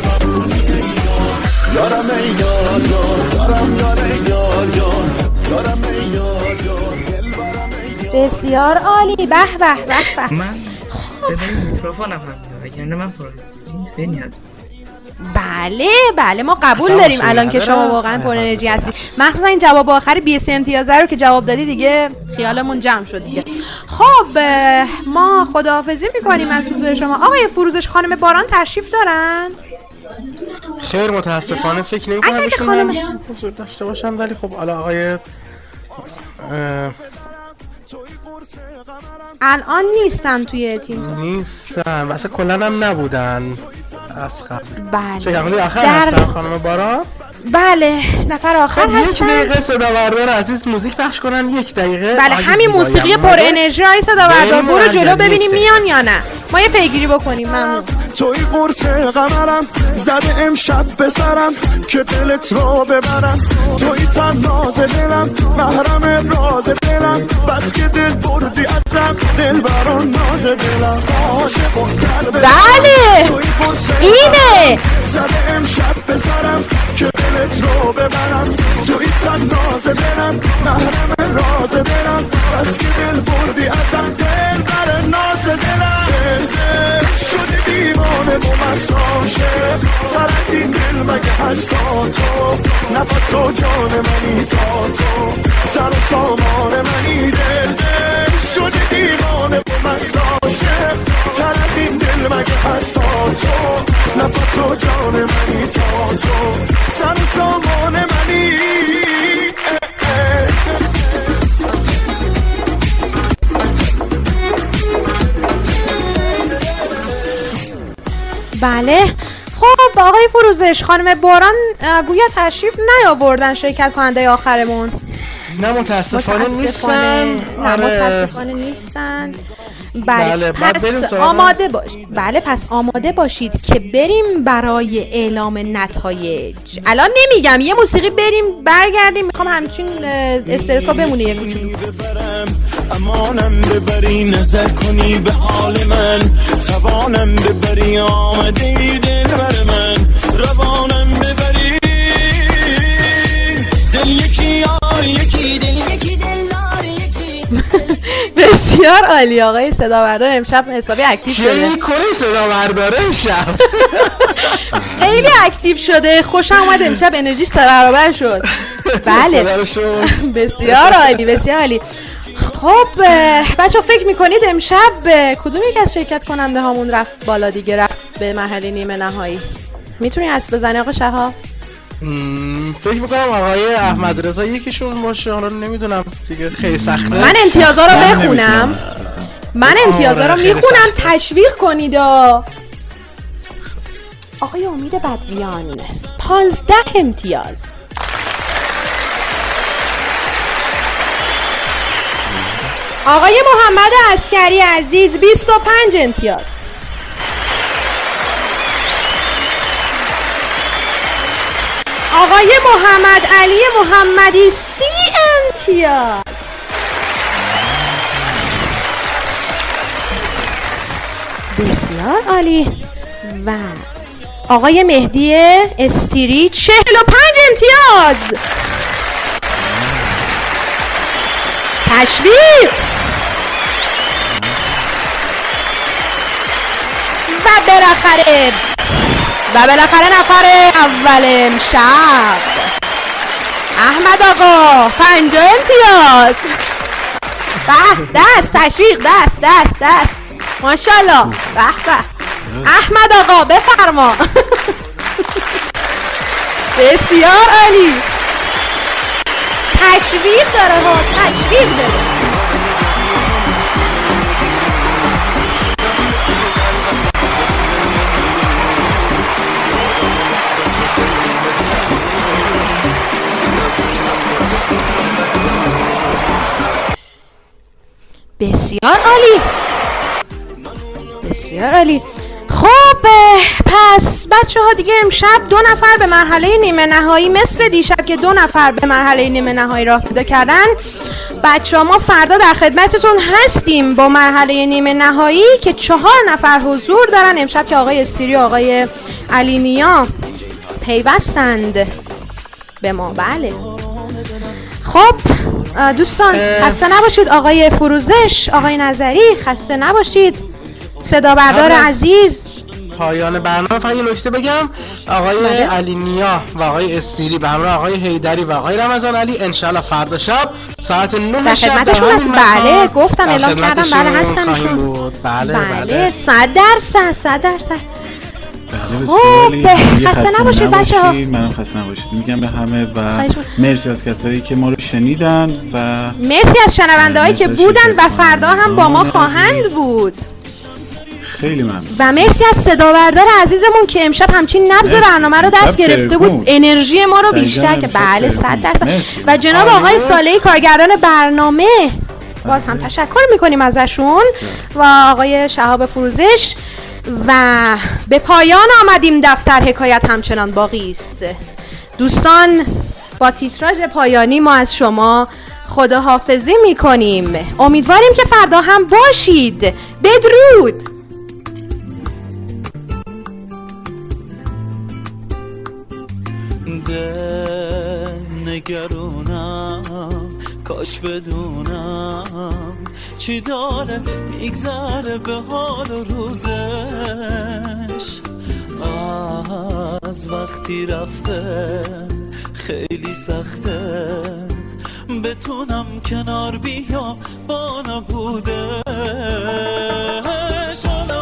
یارم ای یار یارم ای یار یارم ای یار بسیار عالی. به من صدای میکروفونم هم میاد وگرنه من خیلی هست. بله ما قبول داریم الان که شما واقعا پر انرژی هستی، مخصوصا این جواب آخر BS امتیازه رو که جواب دادی دیگه خیالمون جمع شد دیگه. خب ما خداحافظی میکنیم از حضور شما. آقای فروزش خانم باران تشریف دارن؟ خیر متاسفانه فکر نمی‌کنم بشونم حضور داشته باشن، ولی خب حالا آقای الان نیستن توی تیم. نیستن واسه کلن هم نبودن از قبل. بله چه آخر هستن خانم باران؟ بله نفر آخر هستن. 1 دقیقه صداوردار عزیز موزیک پخش کنن. 1 دقیقه بله همین موسیقی پر انرژی های صداوردار. برو جلو ببینیم میان یا نه، ما یه پیگیری بکنیم. ممنون. توی قرص قمرم زده امشب بسرم که دلت رو ببرم. توی تناز دلم محرم راز دلم بس که دل بردی ازم دل بران ناز دلم عاشق و بله اینه زده امشب بسرم که دلت رو ببرم. توی تناز دلم محرم راز دلم بس که دل بردی ازم دل بران ناز دلم. شده دیوانه و مساشه تر از این دل مگه هستا تو نفس و جان منی تا تو سر و سامان منی دل شده دیوانه و مساشه تر از این دل مگه هستا تو نفس و جان منی تا تو سر و سامان منی. بله خب آقای فروزش خانم باران گویا تشریف نیاوردن شرکت کننده آخرمون. نه متاسفانه نیستن. بله پس آماده باشید. بله پس آماده باشید که بریم برای اعلام نتایج. الان نمیگم یه موسیقی بریم برگردیم، میخوام همچین استرسا بمونه یه کوچولو. امانم ببری نظر کنی به حال من، توانم ببری آمده ای دل بر من، روانم ببری دل یکی یار یکی دل یکی دلدار یکی. بسیار عالی. آقای صداوردار امشب حسابی اکتیو شده. چه کنی صداوردار امشب خیلی اکتیو شده. خوشم اومد امشب انرژیش 3 برابر شد. بله بسیار عالی بسیار عالی. خب بچه فکر میکنید امشب کدوم یک از شرکت کننده هامون رفت بالا دیگه، رفت به مرحله نیمه نهایی؟ میتونی حدس بزنی آقا شهاب؟ فکر میکنم آقای احمد رضا یکیشون باشه، حالا نمیدونم دیگه، خیلی سخته. من امتیازا رو بخونم، من امتیازا رو میخونم، تشویق کنید. آقای امید بدویان 15 امتیاز. آقای محمد عسکری عزیز 25 امتیاز. آقای محمد علی محمدی 30 امتیاز. بسیار عالی. و آقای مهدی استیری 45 امتیاز. تشویق. و بالاخره نفر اول امشب احمد آقا 50 امتیاز. دست تشویق، دست ماشاءالله. به احمد آقا بفرما. بسیار عالی. تشویق داره ها، تشویق داره. بسیار عالی، بسیار عالی. خب پس بچه ها دیگه امشب 2 نفر به مرحله نیمه نهایی، مثل دیشب که 2 نفر به مرحله نیمه نهایی راه پیدا کردن، بچه ها ما فردا در خدمتتون هستیم با مرحله نیمه نهایی که 4 نفر حضور دارن امشب که آقای استیری و آقای علی نیا پیوستند به ما. بله خب دوستان خسته نباشید. آقای فروزش، آقای نظری خسته نباشید. صدا بردار عزیز، پایان برنامه فقط یه نکته بگم. آقای علی نیا و آقای استیری به همراه آقای حیدری و آقای رمضان علی انشالله فردا شب ساعت 9 شب خدمتشون هست. بله گفتم اعلام کردم. بله هستمشون. بله 100%. خب خسته نباشید بچه ها. منم خسته نباشید میگم به همه و مرسی از کسایی که ما رو شنیدن و مرسی از شنونده هایی که بودن و فردا هم با ما خواهند بود. خیلی ممنون. و مرسی از صدا بردار عزیزمون که امشب همچین نبض برنامه رو دست گرفته بود، انرژی ما رو بیشتر که بله 100%. و جناب آقای صالحی کارگردان برنامه باز هم تشکر میکنیم ازشون و آقای شهاب فروزش. و به پایان آمدیم، دفتر حکایت همچنان باقی است. دوستان با تیتراژ پایانی ما از شما خداحافظی میکنیم. امیدواریم که فردا هم باشید. بدرود. نگرونم کاش بدونم چی داره میگذره به حال روزش، از وقتی رفته خیلی سخته بتونم کنار بیام با نبودش.